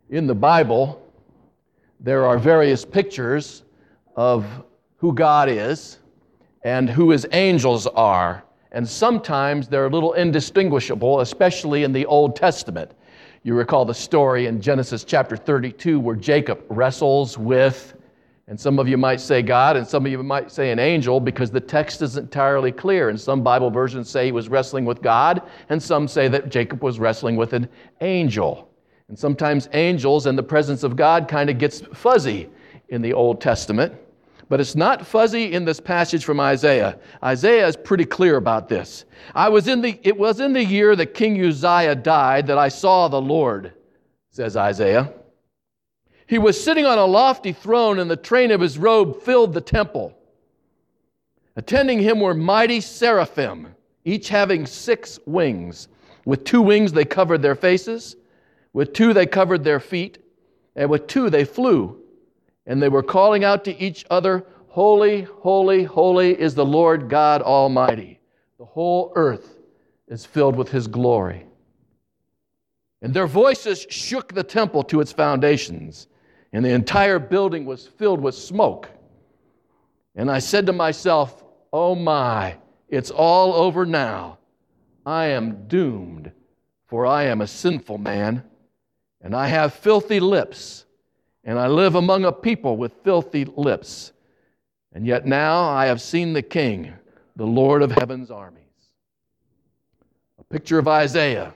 In the Bible, there are various pictures of who God is and who His angels are. And sometimes they're a little indistinguishable, especially in the Old Testament. You recall the story in Genesis chapter 32 where Jacob wrestles with, and some of you might say God, and some of you might say an angel, because the text isn't entirely clear. And some Bible versions say he was wrestling with God, and some say that Jacob was wrestling with an angel. And sometimes angels and the presence of God kind of gets fuzzy in the Old Testament. But it's not fuzzy in this passage from Isaiah. Isaiah is pretty clear about this. It was in the year that King Uzziah died that I saw the Lord, says Isaiah. He was sitting on a lofty throne, and the train of his robe filled the temple. Attending him were mighty seraphim, each having 6 wings. With 2 wings they covered their faces, with 2 they covered their feet, and with 2 they flew. And they were calling out to each other, "Holy, holy, holy is the Lord God Almighty. The whole earth is filled with His glory." And their voices shook the temple to its foundations, and the entire building was filled with smoke. And I said to myself, "Oh my, it's all over now. I am doomed, for I am a sinful man, and I have filthy lips, and I live among a people with filthy lips. And yet now I have seen the King, the Lord of heaven's armies." A picture of Isaiah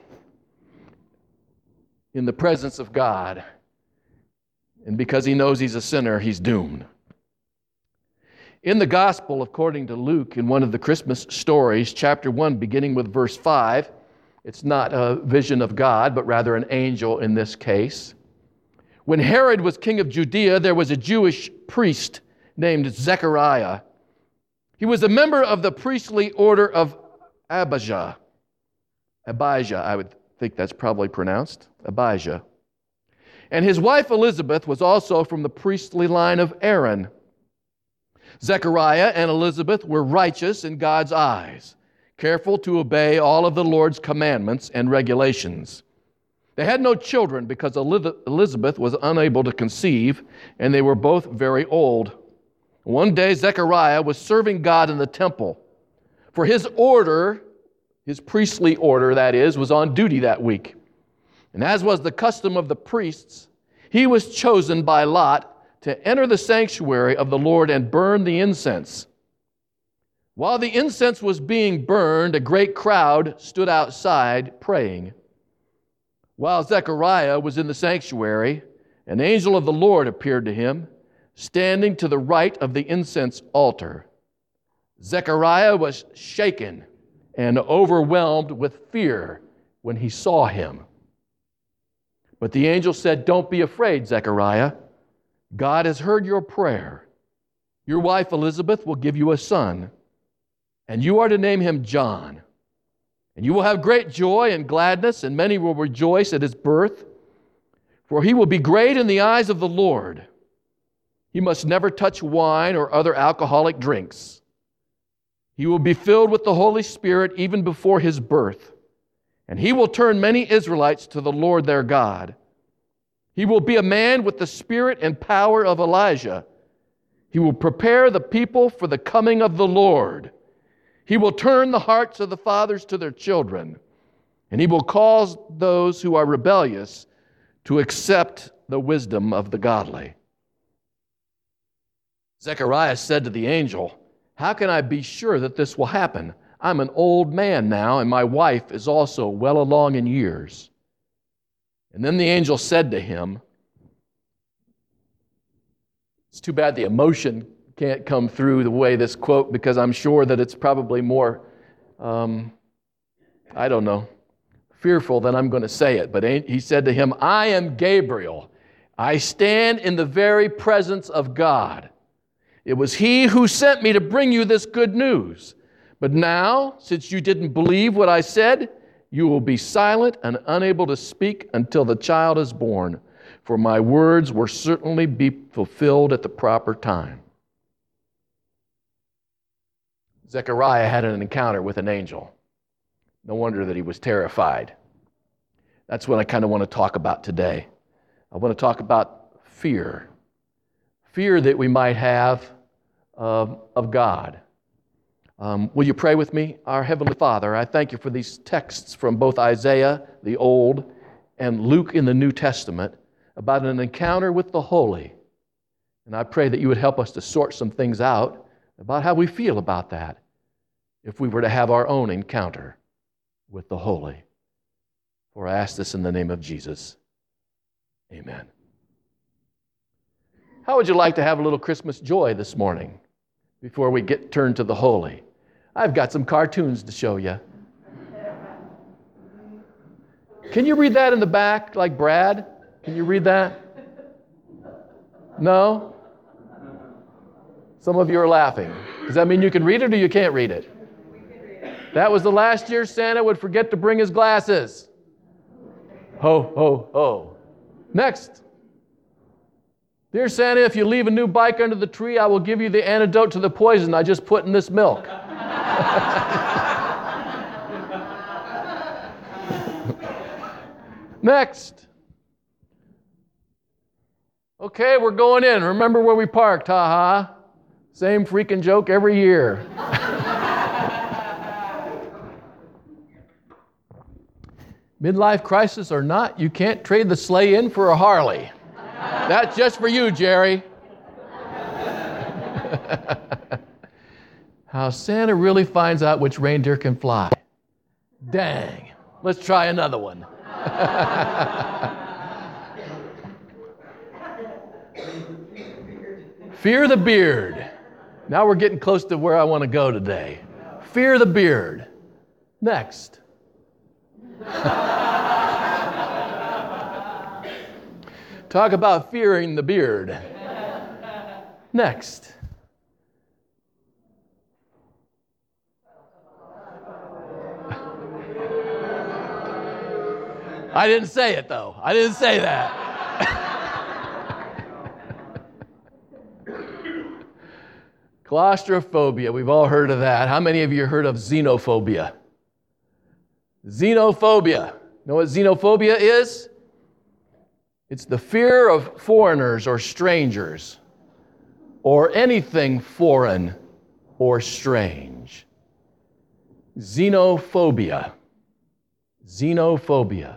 in the presence of God. And because he knows he's a sinner, he's doomed. In the Gospel, according to Luke, in one of the Christmas stories, chapter 1, beginning with verse 5, it's not a vision of God, but rather an angel in this case. When Herod was king of Judea, there was a Jewish priest named Zechariah. He was a member of the priestly order of Abijah. Abijah, I would think that's probably pronounced. Abijah. And his wife Elizabeth was also from the priestly line of Aaron. Zechariah and Elizabeth were righteous in God's eyes, careful to obey all of the Lord's commandments and regulations. They had no children because Elizabeth was unable to conceive, and they were both very old. One day, Zechariah was serving God in the temple. For his order, his priestly order, that is, was on duty that week. And as was the custom of the priests, he was chosen by lot to enter the sanctuary of the Lord and burn the incense. While the incense was being burned, a great crowd stood outside praying. While Zechariah was in the sanctuary, an angel of the Lord appeared to him, standing to the right of the incense altar. Zechariah was shaken and overwhelmed with fear when he saw him. But the angel said, "Don't be afraid, Zechariah. God has heard your prayer. Your wife Elizabeth will give you a son, and you are to name him John. And you will have great joy and gladness, and many will rejoice at his birth. For he will be great in the eyes of the Lord. He must never touch wine or other alcoholic drinks. He will be filled with the Holy Spirit even before his birth. And he will turn many Israelites to the Lord their God. He will be a man with the spirit and power of Elijah. He will prepare the people for the coming of the Lord. He will turn the hearts of the fathers to their children, and he will cause those who are rebellious to accept the wisdom of the godly." Zechariah said to the angel, "How can I be sure that this will happen? I'm an old man now, and my wife is also well along in years." And then the angel said to him, it's too bad the emotion can't come through the way this quote, because I'm sure that it's probably more, fearful than I'm going to say it. But he said to him, "I am Gabriel. I stand in the very presence of God. It was He who sent me to bring you this good news. But now, since you didn't believe what I said, you will be silent and unable to speak until the child is born. For my words will certainly be fulfilled at the proper time." Zechariah had an encounter with an angel. No wonder that he was terrified. That's what I kind of want to talk about today. I want to talk about fear. Fear that we might have of God. Will you pray with me? Our Heavenly Father, I thank you for these texts from both Isaiah, the Old, and Luke in the New Testament about an encounter with the holy. And I pray that you would help us to sort some things out about how we feel about that if we were to have our own encounter with the holy. For I ask this in the name of Jesus. Amen. How would you like to have a little Christmas joy this morning before we get turned to the holy? I've got some cartoons to show you. Can you read that in the back, like Brad? Can you read that? No? Some of you are laughing. Does that mean you can read it or you can't read it? That was the last year Santa would forget to bring his glasses. Ho, ho, ho. Next. Dear Santa, if you leave a new bike under the tree, I will give you the antidote to the poison I just put in this milk. Next. Okay, we're going in. Remember where we parked, ha-ha. Same freaking joke every year. Midlife crisis or not, you can't trade the sleigh in for a Harley. That's just for you, Jerry. How Santa really finds out which reindeer can fly. Dang. Let's try another one. Fear the beard. Now we're getting close to where I want to go today. Fear the beard. Next. Talk about fearing the beard. Next. I didn't say it, though. I didn't say that. Claustrophobia. We've all heard of that. How many of you heard of xenophobia? Xenophobia. Know what xenophobia is? It's the fear of foreigners or strangers or anything foreign or strange. Xenophobia. Xenophobia.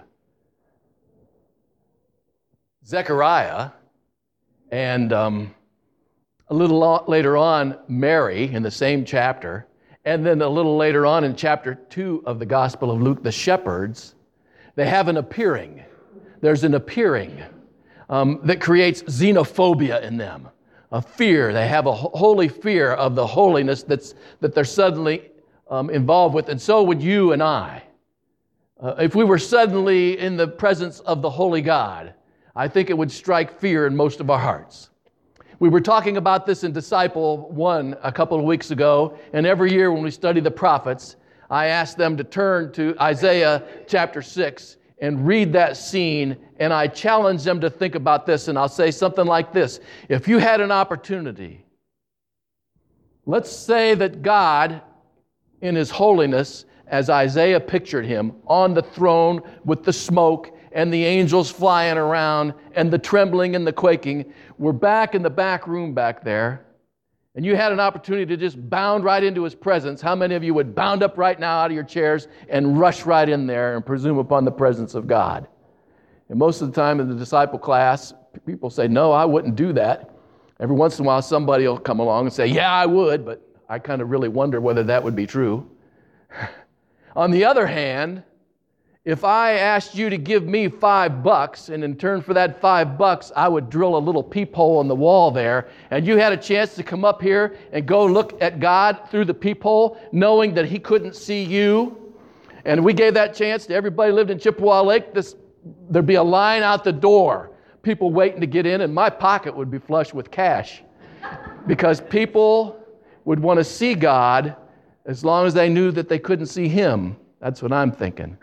Zechariah and a little later on, Mary in the same chapter, and then a little later on in chapter 2 of the Gospel of Luke, the shepherds, they have an appearing. There's an appearing that creates xenophobia in them, a fear. They have a holy fear of the holiness that they're suddenly involved with, and so would you and I. If we were suddenly in the presence of the holy God, I think it would strike fear in most of our hearts. We were talking about this in Disciple 1 a couple of weeks ago, and every year when we study the prophets, I ask them to turn to Isaiah chapter 6 and read that scene, and I challenge them to think about this, and I'll say something like this. If you had an opportunity, let's say that God, in His holiness, as Isaiah pictured Him, on the throne with the smoke and the angels flying around and the trembling and the quaking, we're back in the back room back there, and you had an opportunity to just bound right into His presence, how many of you would bound up right now out of your chairs and rush right in there and presume upon the presence of God? And most of the time in the disciple class, people say, no, I wouldn't do that. Every once in a while, somebody will come along and say, yeah, I would, but I kind of really wonder whether that would be true. On the other hand, if I asked you to give me $5, and in turn for that $5, I would drill a little peephole in the wall there, and you had a chance to come up here and go look at God through the peephole, knowing that He couldn't see you, and we gave that chance to everybody who lived in Chippewa Lake, there'd be a line out the door, people waiting to get in, and my pocket would be flush with cash, because people would want to see God as long as they knew that they couldn't see Him. That's what I'm thinking.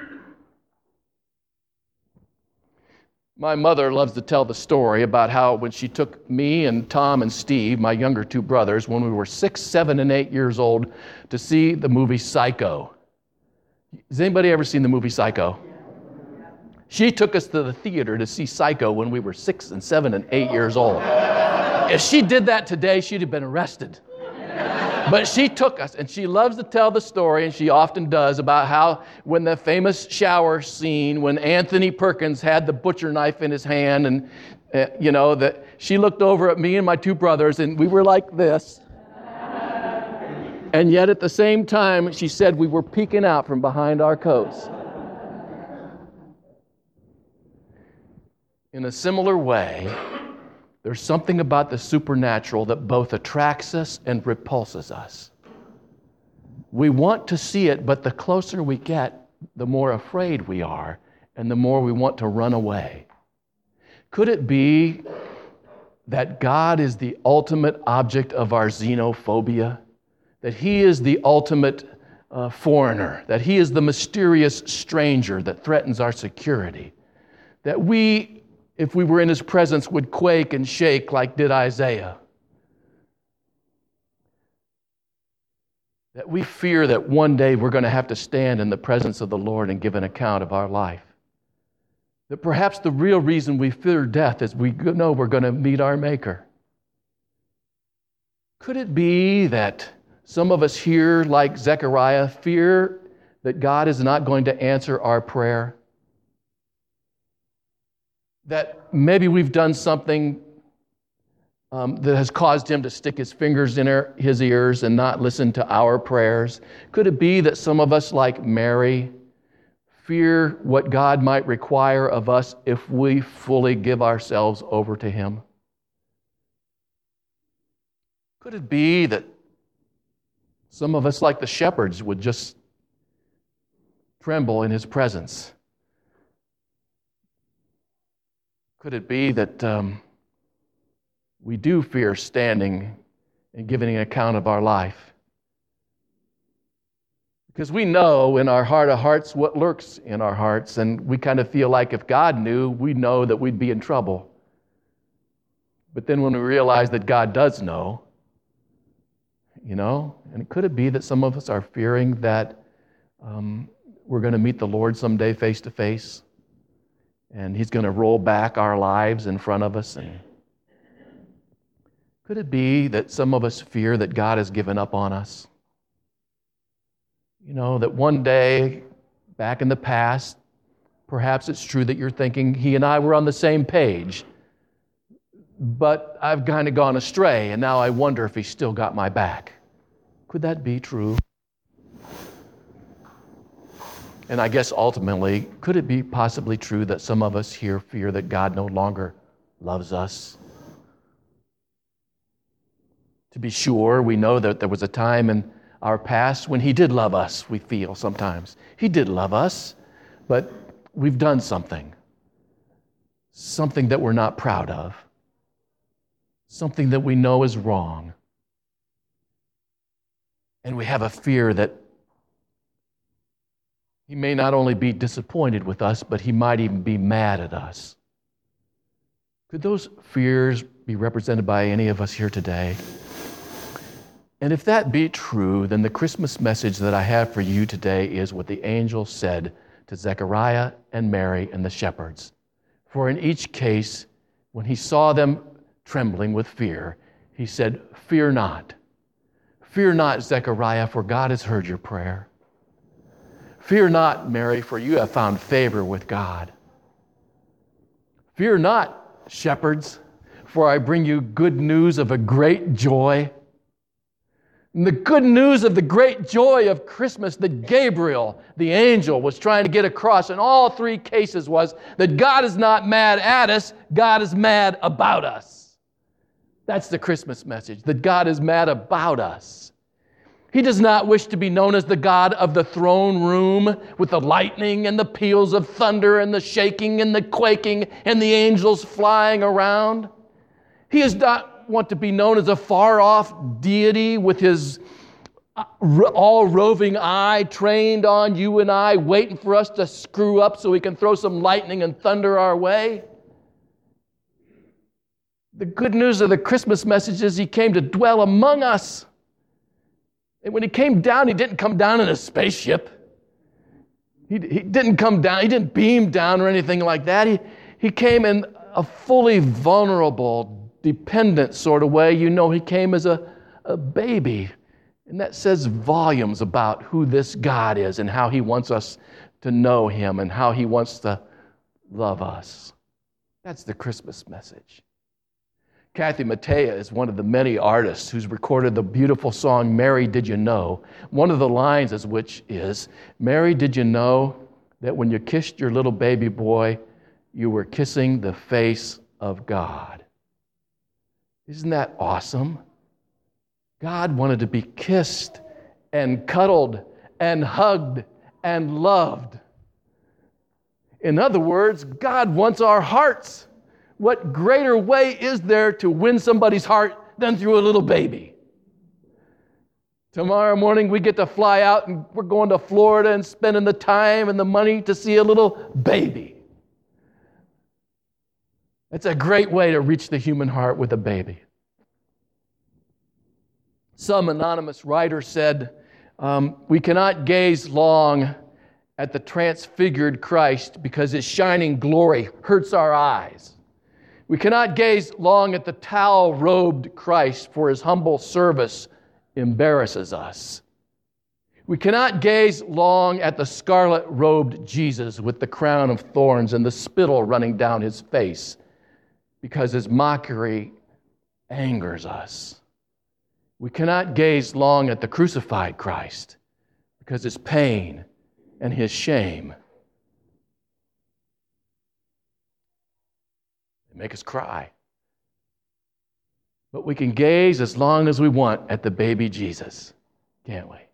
My mother loves to tell the story about how when she took me and Tom and Steve, my younger two brothers, when we were 6, 7, and 8 years old, to see the movie Psycho. Has anybody ever seen the movie Psycho? She took us to the theater to see Psycho when we were 6 and 7 and 8 years old. If she did that today, she'd have been arrested. But she took us, and she loves to tell the story, and she often does, about how when the famous shower scene, when Anthony Perkins had the butcher knife in his hand, and that she looked over at me and my two brothers, and we were like this. And yet at the same time, she said we were peeking out from behind our coats. In a similar way, there's something about the supernatural that both attracts us and repulses us. We want to see it, but the closer we get, the more afraid we are, and the more we want to run away. Could it be that God is the ultimate object of our xenophobia? That He is the ultimate foreigner? That He is the mysterious stranger that threatens our security? That we, if we were in His presence, would quake and shake like did Isaiah. That we fear that one day we're going to have to stand in the presence of the Lord and give an account of our life. That perhaps the real reason we fear death is we know we're going to meet our Maker. Could it be that some of us here, like Zechariah, fear that God is not going to answer our prayer? That maybe we've done something that has caused Him to stick His fingers in His ears and not listen to our prayers? Could it be that some of us, like Mary, fear what God might require of us if we fully give ourselves over to Him? Could it be that some of us, like the shepherds, would just tremble in His presence? Could it be that we do fear standing and giving an account of our life? Because we know in our heart of hearts what lurks in our hearts, and we kind of feel like if God knew, we know that we'd be in trouble. But then when we realize that God does know, and could it be that some of us are fearing that we're going to meet the Lord someday face to face, and He's going to roll back our lives in front of us? And could it be that some of us fear that God has given up on us? That one day, back in the past, perhaps it's true that you're thinking He and I were on the same page, but I've kind of gone astray, and now I wonder if He still got my back. Could that be true? And I guess ultimately, could it be possibly true that some of us here fear that God no longer loves us? To be sure, we know that there was a time in our past when He did love us, we feel sometimes. He did love us, but we've done something that we're not proud of, something that we know is wrong. And we have a fear that He may not only be disappointed with us, but He might even be mad at us. Could those fears be represented by any of us here today? And if that be true, then the Christmas message that I have for you today is what the angel said to Zechariah and Mary and the shepherds. For in each case, when he saw them trembling with fear, he said, "Fear not. Fear not, Zechariah, for God has heard your prayer. Fear not, Mary, for you have found favor with God. Fear not, shepherds, for I bring you good news of a great joy." And the good news of the great joy of Christmas that Gabriel, the angel, was trying to get across in all three cases was that God is not mad at us, God is mad about us. That's the Christmas message, that God is mad about us. He does not wish to be known as the God of the throne room with the lightning and the peals of thunder and the shaking and the quaking and the angels flying around. He does not want to be known as a far-off deity with His all-roving eye trained on you and I, waiting for us to screw up so He can throw some lightning and thunder our way. The good news of the Christmas message is He came to dwell among us. And when He came down, He didn't come down in a spaceship. He didn't come down, he didn't beam down or anything like that. He came in a fully vulnerable, dependent sort of way. You know, he came as a baby. And that says volumes about who this God is and how he wants us to know him and how he wants to love us. That's the Christmas message. Kathy Mattea is one of the many artists who's recorded the beautiful song, Mary, Did You Know? One of the lines is which is, Mary, did you know that when you kissed your little baby boy, you were kissing the face of God? Isn't that awesome? God wanted to be kissed and cuddled and hugged and loved. In other words, God wants our hearts. What greater way is there to win somebody's heart than through a little baby? Tomorrow morning we get to fly out and we're going to Florida and spending the time and the money to see a little baby. It's a great way to reach the human heart with a baby. Some anonymous writer said, we cannot gaze long at the transfigured Christ because his shining glory hurts our eyes. We cannot gaze long at the towel-robed Christ, for his humble service embarrasses us. We cannot gaze long at the scarlet-robed Jesus with the crown of thorns and the spittle running down his face, because his mockery angers us. We cannot gaze long at the crucified Christ, because his pain and his shame they make us cry. But we can gaze as long as we want at the baby Jesus, can't we?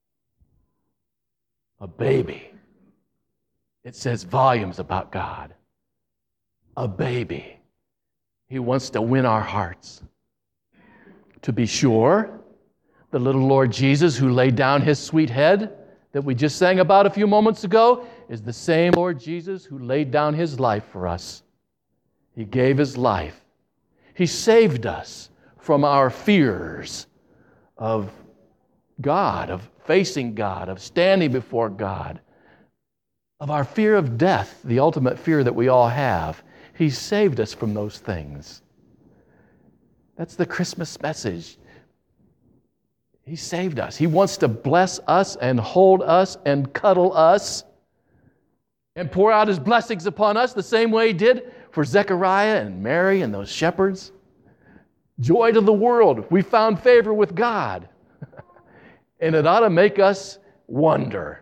A baby. It says volumes about God. A baby. He wants to win our hearts. To be sure, the little Lord Jesus who laid down his sweet head that we just sang about a few moments ago is the same Lord Jesus who laid down his life for us. He gave his life. He saved us from our fears of God, of facing God, of standing before God, of our fear of death, the ultimate fear that we all have. He saved us from those things. That's the Christmas message. He saved us. He wants to bless us and hold us and cuddle us and pour out his blessings upon us the same way he did for Zechariah and Mary and those shepherds. Joy to the world. We found favor with God. And it ought to make us wonder.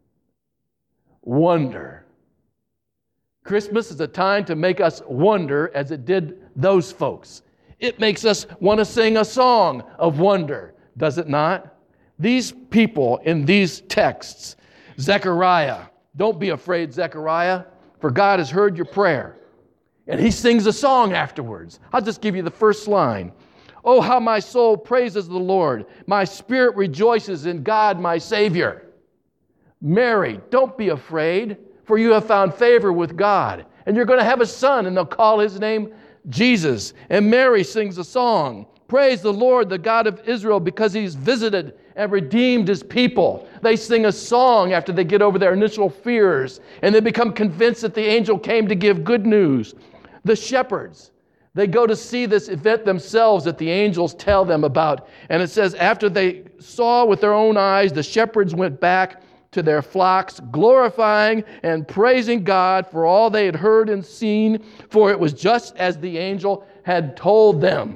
Wonder. Christmas is a time to make us wonder as it did those folks. It makes us want to sing a song of wonder, does it not? These people in these texts, Zechariah, don't be afraid, Zechariah, for God has heard your prayer. And he sings a song afterwards. I'll just give you the first line. Oh, how my soul praises the Lord. My spirit rejoices in God, my Savior. Mary, don't be afraid, for you have found favor with God. And you're going to have a son, and they'll call his name Jesus. And Mary sings a song. Praise the Lord, the God of Israel, because he's visited and redeemed his people. They sing a song after they get over their initial fears, and they become convinced that the angel came to give good news. The shepherds, they go to see this event themselves that the angels tell them about. And it says, after they saw with their own eyes, the shepherds went back to their flocks, glorifying and praising God for all they had heard and seen, for it was just as the angel had told them.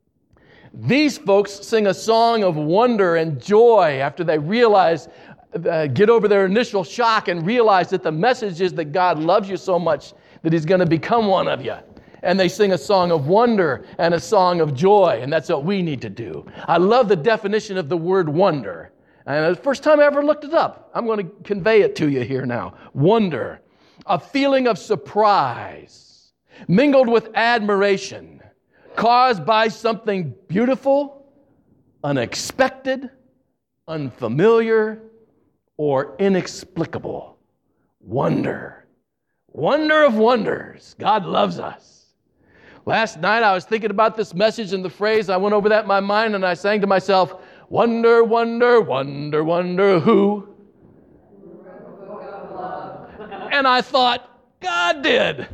These folks sing a song of wonder and joy after they realize, get over their initial shock and realize that the message is that God loves you so much that he's going to become one of you. And they sing a song of wonder and a song of joy, and that's what we need to do. I love the definition of the word wonder. And the first time I ever looked it up, I'm going to convey it to you here now. Wonder, a feeling of surprise, mingled with admiration, caused by something beautiful, unexpected, unfamiliar, or inexplicable. Wonder. Wonder of wonders. God loves us. Last night I was thinking about this message and the phrase. I went over that in my mind and I sang to myself, wonder, wonder, wonder, wonder who? And I thought, God did.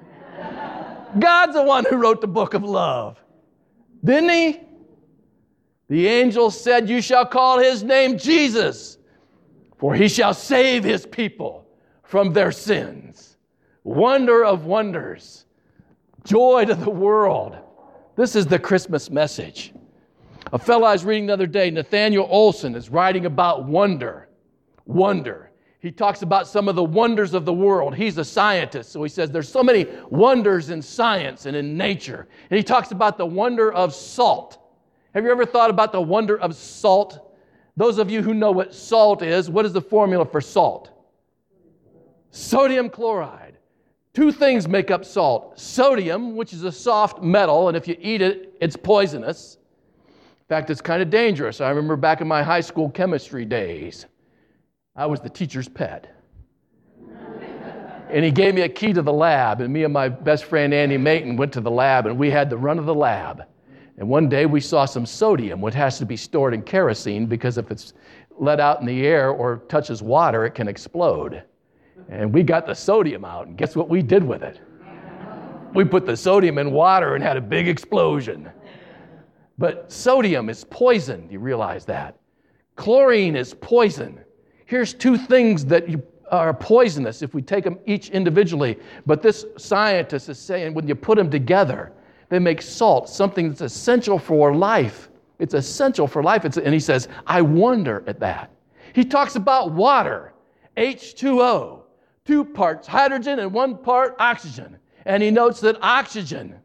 God's the one who wrote the book of love. Didn't he? The angel said, you shall call his name Jesus, for he shall save his people from their sins. Wonder of wonders. Joy to the world. This is the Christmas message. A fellow I was reading the other day, Nathaniel Olson, is writing about wonder. Wonder. He talks about some of the wonders of the world. He's a scientist, so he says there's so many wonders in science and in nature. And he talks about the wonder of salt. Have you ever thought about the wonder of salt? Those of you who know what salt is, what is the formula for salt? Sodium chloride. Two things make up salt. Sodium, which is a soft metal, and if you eat it, it's poisonous. In fact, it's kind of dangerous. I remember back in my high school chemistry days, I was the teacher's pet. And he gave me a key to the lab, and me and my best friend Andy Mayton went to the lab, and we had the run of the lab. And one day we saw some sodium, which has to be stored in kerosene because if it's let out in the air or touches water, it can explode. And we got the sodium out, and guess what we did with it? We put the sodium in water and had a big explosion. But sodium is poison, you realize that. Chlorine is poison. Here's two things that are poisonous if we take them each individually. But this scientist is saying when you put them together, they make salt, something that's essential for life. It's essential for life. And he says, I wonder at that. He talks about water, H2O, 2 parts hydrogen and 1 part oxygen. And he notes that oxygen,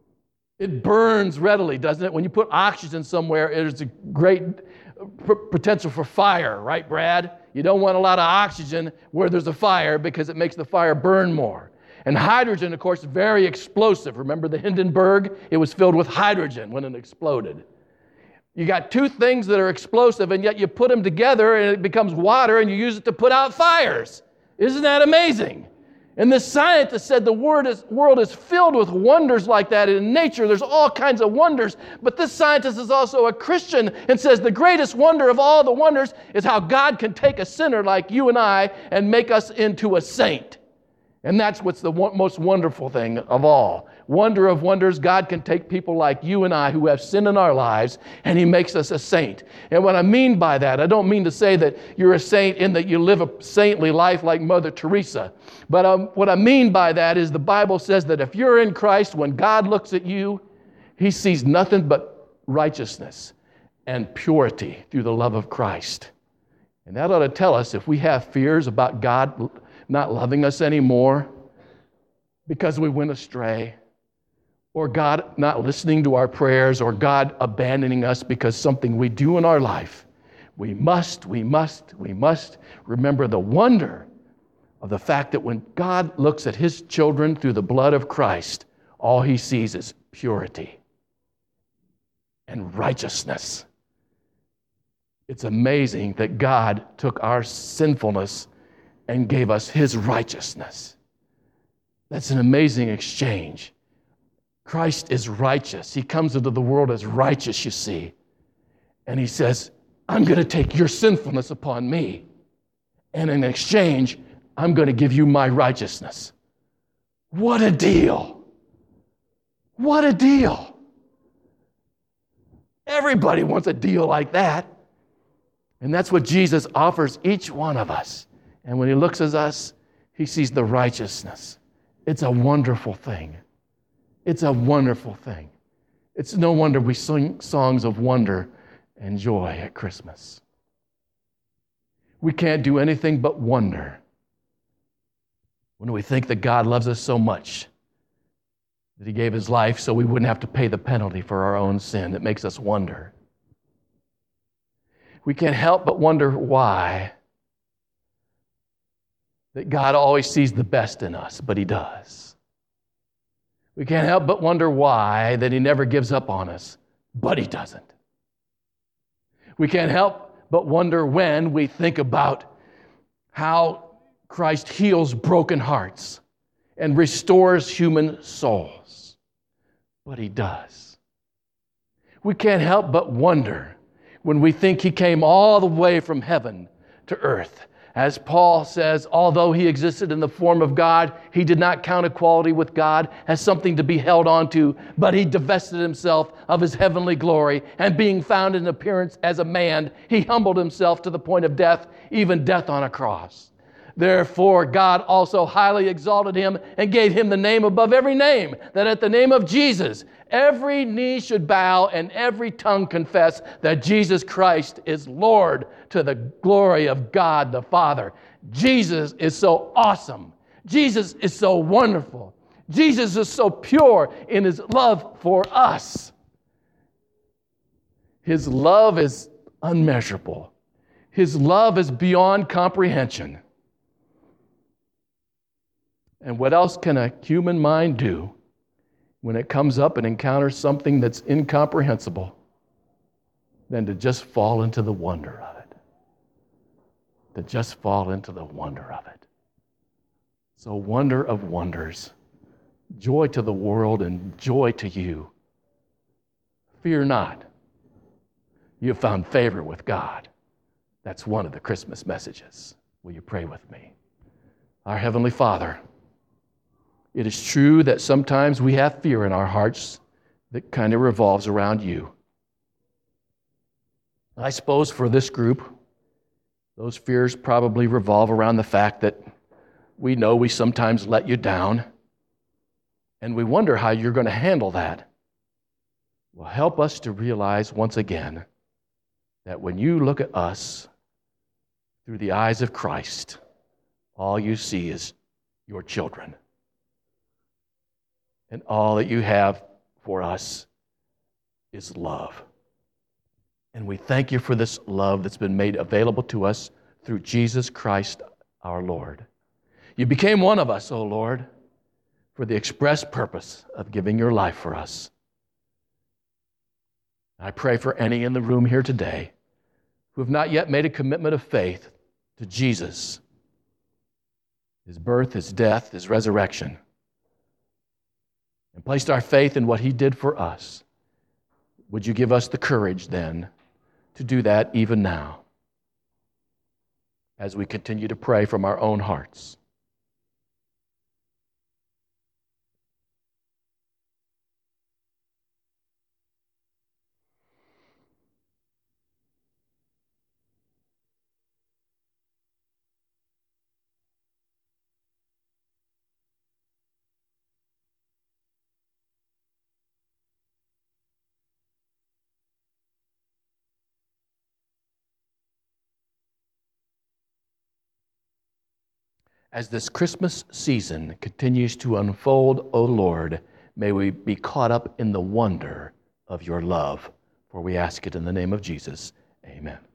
it burns readily, doesn't it? When you put oxygen somewhere, there's a great potential for fire, right, Brad? You don't want a lot of oxygen where there's a fire because it makes the fire burn more. And hydrogen, of course, is very explosive. Remember the Hindenburg? It was filled with hydrogen when it exploded. You got two things that are explosive, and yet you put them together and it becomes water and you use it to put out fires. Isn't that amazing? And this scientist said the world is filled with wonders like that. In nature, there's all kinds of wonders. But this scientist is also a Christian and says the greatest wonder of all the wonders is how God can take a sinner like you and I and make us into a saint. And that's what's the most wonderful thing of all. Wonder of wonders, God can take people like you and I who have sin in our lives, and He makes us a saint. And what I mean by that, I don't mean to say that you're a saint in that you live a saintly life like Mother Teresa. But what I mean by that is the Bible says that if you're in Christ, when God looks at you, He sees nothing but righteousness and purity through the love of Christ. And that ought to tell us if we have fears about God not loving us anymore because we went astray, or God not listening to our prayers, or God abandoning us because something we do in our life, we must remember the wonder of the fact that when God looks at His children through the blood of Christ, all He sees is purity and righteousness. It's amazing that God took our sinfulness and gave us His righteousness. That's an amazing exchange. Christ is righteous. He comes into the world as righteous, you see. And He says, I'm going to take your sinfulness upon me. And in exchange, I'm going to give you my righteousness. What a deal. What a deal. Everybody wants a deal like that. And that's what Jesus offers each one of us. And when He looks at us, He sees the righteousness. It's a wonderful thing. It's a wonderful thing. It's no wonder we sing songs of wonder and joy at Christmas. We can't do anything but wonder when we think that God loves us so much that He gave His life so we wouldn't have to pay the penalty for our own sin. It makes us wonder. We can't help but wonder why that God always sees the best in us, but He does. We can't help but wonder why that He never gives up on us, but He doesn't. We can't help but wonder when we think about how Christ heals broken hearts and restores human souls, but He does. We can't help but wonder when we think He came all the way from heaven to earth As Paul says, although he existed in the form of God, he did not count equality with God as something to be held on to, but he divested himself of his heavenly glory, and being found in appearance as a man, he humbled himself to the point of death, even death on a cross. Therefore, God also highly exalted him and gave him the name above every name, that at the name of Jesus, every knee should bow and every tongue confess that Jesus Christ is Lord, to the glory of God the Father. Jesus is so awesome. Jesus is so wonderful. Jesus is so pure in his love for us. His love is unmeasurable. His love is beyond comprehension. And what else can a human mind do when it comes up and encounters something that's incomprehensible than to just fall into the wonder of it? To just fall into the wonder of it. So, wonder of wonders, joy to the world and joy to you. Fear not. You have found favor with God. That's one of the Christmas messages. Will you pray with me? Our Heavenly Father, it is true that sometimes we have fear in our hearts that kind of revolves around you. I suppose for this group, those fears probably revolve around the fact that we know we sometimes let you down, and we wonder how you're going to handle that. Well, help us to realize once again that when you look at us through the eyes of Christ, all you see is your children. And all that you have for us is love. And we thank you for this love that's been made available to us through Jesus Christ our Lord. You became one of us, O Lord, for the express purpose of giving your life for us. I pray for any in the room here today who have not yet made a commitment of faith to Jesus, his birth, his death, his resurrection, and placed our faith in what he did for us. Would you give us the courage then to do that even now as we continue to pray from our own hearts? As this Christmas season continues to unfold, O Lord, may we be caught up in the wonder of your love. For we ask it in the name of Jesus. Amen.